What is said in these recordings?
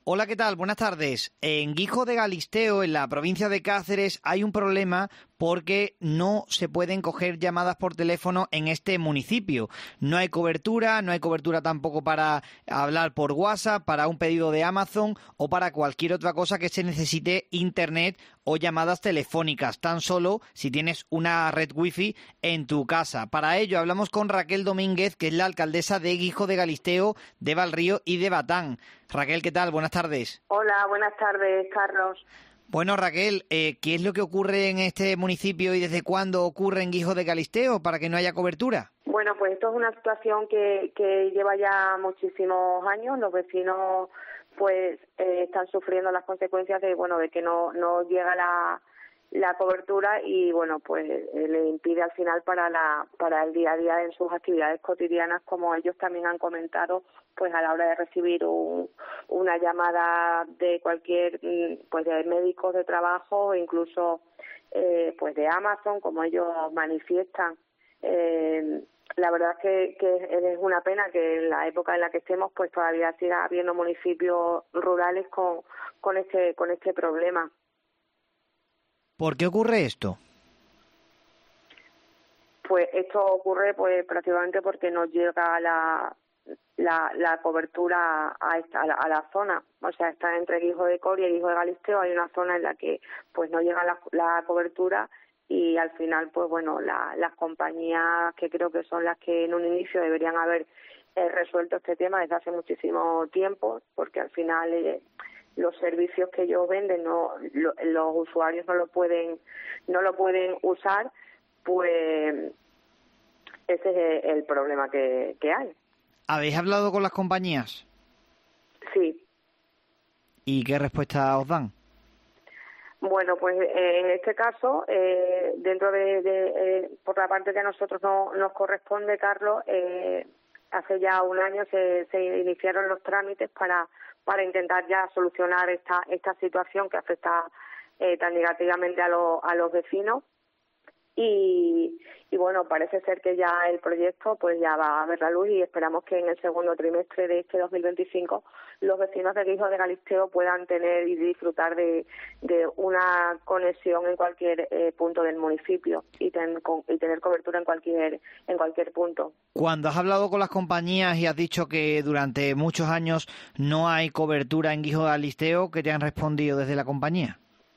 Hola, ¿qué tal? Buenas tardes. En Guijo de Galisteo, en la provincia de Cáceres, hay un problema porque no se pueden coger llamadas por teléfono en este municipio. No hay cobertura tampoco para hablar por WhatsApp, para un pedido de Amazon o para cualquier otra cosa que se necesite internet o llamadas telefónicas, tan solo si tienes una red wifi en tu casa. Para ello hablamos con Raquel Domínguez, que es la alcaldesa de Guijo de Galisteo, de Valrío y de Batán. Raquel, ¿qué tal? Buenas tardes. Hola, buenas tardes, Carlos. Bueno, Raquel, ¿qué es lo que ocurre en este municipio y desde cuándo ocurre en Guijo de Galisteo para que no haya cobertura? Bueno, pues esto es una situación que lleva ya muchísimos años. Los vecinos pues están sufriendo las consecuencias de que no llega la cobertura y pues le impide al final para el día a día en sus actividades cotidianas, como ellos también han comentado, pues a la hora de recibir una llamada de cualquier pues de médicos de trabajo o incluso pues de Amazon, como ellos manifiestan. La verdad es que es una pena que en la época en la que estemos pues todavía siga habiendo municipios rurales con este problema. ¿Por qué ocurre esto? Pues esto ocurre pues prácticamente porque no llega la cobertura a la zona. O sea, está entre Guijo de Coria y Guijo de Galisteo, hay una zona en la que pues no llega la cobertura y al final pues las compañías que creo que son las que en un inicio deberían haber resuelto este tema desde hace muchísimo tiempo, porque al final los servicios que ellos venden los usuarios no lo pueden usar, pues ese es el problema que hay. ¿Habéis hablado con las compañías? Sí. ¿Y qué respuesta os dan? Bueno, pues en este caso, dentro por la parte que a nosotros nos corresponde, Carlos, hace ya un año se iniciaron los trámites para intentar ya solucionar esta situación que afecta tan negativamente a los vecinos. Y bueno, parece ser que ya el proyecto pues ya va a ver la luz y esperamos que en el segundo trimestre de este 2025 los vecinos de Guijo de Galisteo puedan tener y disfrutar de una conexión en cualquier punto del municipio y tener cobertura en cualquier punto. Cuando has hablado con las compañías y has dicho que durante muchos años no hay cobertura en Guijo de Galisteo, ¿qué te han respondido desde la compañía?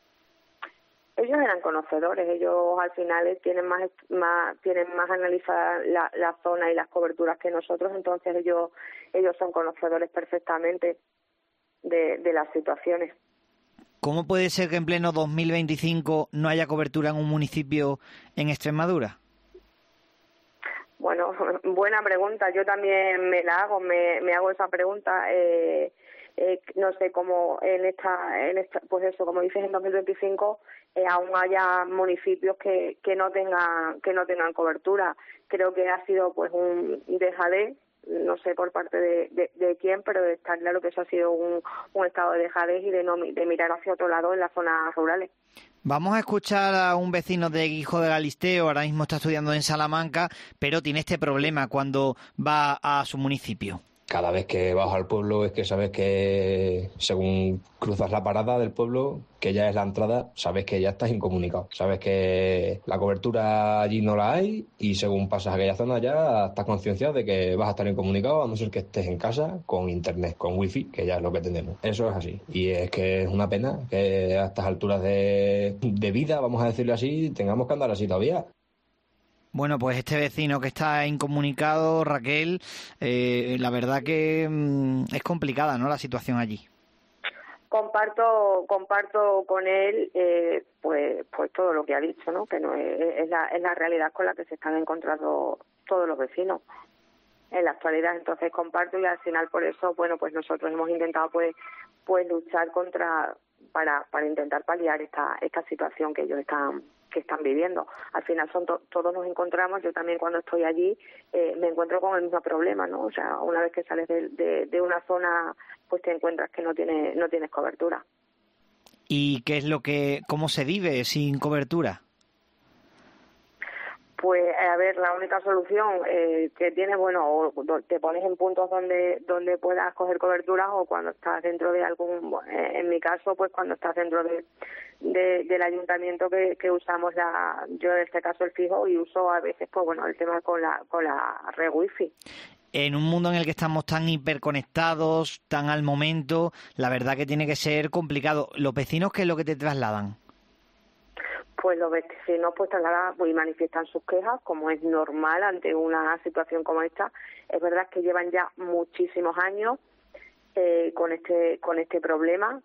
Ellos eran conocedores, ellos al final tienen más analizada la zona y las coberturas que nosotros, entonces ellos son conocedores perfectamente de las situaciones. ¿Cómo puede ser que en pleno 2025 no haya cobertura en un municipio en Extremadura? Bueno, buena pregunta, yo también me la hago, me hago esa pregunta. No sé cómo en esta pues eso, como dices, en 2025 aún haya municipios que no tengan cobertura. Creo que ha sido pues un dejadez, no sé por parte de quién, pero está claro que eso ha sido un estado de dejadez y de mirar hacia otro lado en las zonas rurales. Vamos a escuchar a un vecino de Guijo de Galisteo, ahora mismo está estudiando en Salamanca, pero tiene este problema cuando va a su municipio. Cada vez que vas al pueblo es que sabes que según cruzas la parada del pueblo, que ya es la entrada, sabes que ya estás incomunicado. Sabes que la cobertura allí no la hay y según pasas a aquella zona ya estás concienciado de que vas a estar incomunicado a no ser que estés en casa con internet, con wifi, que ya es lo que tenemos. Eso es así. Y es que es una pena que a estas alturas de vida, vamos a decirlo así, tengamos que andar así todavía. Bueno, pues este vecino que está incomunicado, Raquel, la verdad que es complicada, ¿no?, la situación allí. Comparto con él pues todo lo que ha dicho, ¿no? Que no es la realidad con la que se están encontrando todos los vecinos en la actualidad. Entonces comparto y al final por eso pues nosotros hemos intentado pues luchar para intentar paliar esta situación que ellos están viviendo. Al final todos nos encontramos, yo también cuando estoy allí me encuentro con el mismo problema, ¿no? O sea, una vez que sales de una zona, pues te encuentras que no tienes cobertura. ¿Y qué es cómo se vive sin cobertura? Pues, a ver, la única solución que tienes, bueno, o te pones en puntos donde puedas coger cobertura, o cuando estás dentro de algún, en mi caso, pues cuando estás dentro del ayuntamiento que usamos yo en este caso el fijo, y uso a veces, pues bueno, el tema con la red wifi. En un mundo en el que estamos tan hiperconectados, tan al momento, la verdad que tiene que ser complicado. ¿Los vecinos qué es lo que te trasladan? Pues los vecinos pues trasladan y manifiestan sus quejas, como es normal ante una situación como esta. Es verdad que llevan ya muchísimos años con este problema,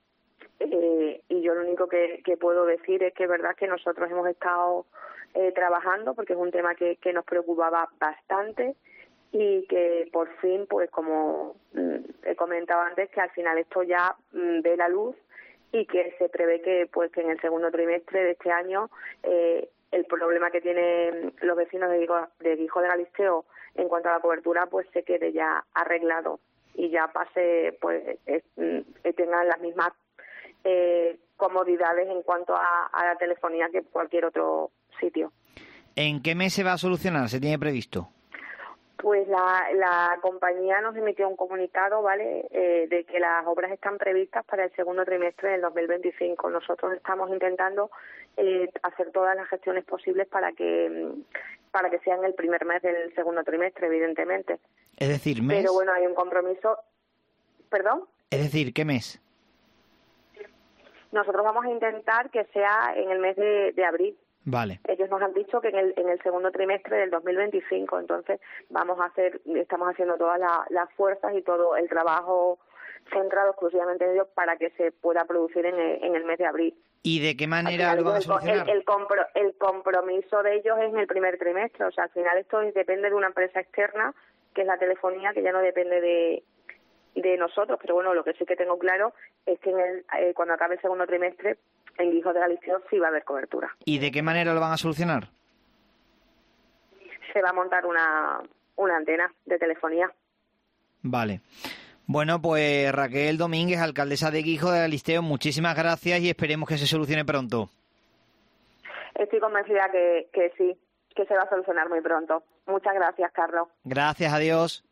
y yo lo único que puedo decir es que es verdad que nosotros hemos estado trabajando, porque es un tema que nos preocupaba bastante, y que por fin, pues como he comentado antes, que al final esto ya ve la luz, y que se prevé que en el segundo trimestre de este año el problema que tienen los vecinos de Guijo de Galisteo en cuanto a la cobertura pues se quede ya arreglado, y ya pase, pues tengan las mismas comodidades en cuanto a la telefonía que cualquier otro sitio. ¿En qué mes se va a solucionar? ¿Se tiene previsto? Pues la compañía nos emitió un comunicado, ¿vale?, de que las obras están previstas para el segundo trimestre del 2025. Nosotros estamos intentando hacer todas las gestiones posibles para que sean el primer mes del segundo trimestre, evidentemente. Es decir, mes. Pero bueno, hay un compromiso. ¿Perdón? Es decir, ¿qué mes? Nosotros vamos a intentar que sea en el mes de abril. Vale. Ellos nos han dicho que en el segundo trimestre del 2025, entonces estamos haciendo todas las fuerzas y todo el trabajo centrado exclusivamente en ellos para que se pueda producir en el mes de abril. ¿Y de qué manera lo van a solucionar? El compromiso de ellos es en el primer trimestre, o sea, al final esto depende de una empresa externa, que es la telefonía, que ya no depende de nosotros, pero bueno, lo que sí que tengo claro es que cuando acabe el segundo trimestre, en Guijo de Galisteo sí va a haber cobertura. ¿Y de qué manera lo van a solucionar? Se va a montar una antena de telefonía. Vale. Bueno, pues Raquel Domínguez, alcaldesa de Guijo de Galisteo, muchísimas gracias y esperemos que se solucione pronto. Estoy convencida que sí, que se va a solucionar muy pronto. Muchas gracias, Carlos. Gracias, adiós.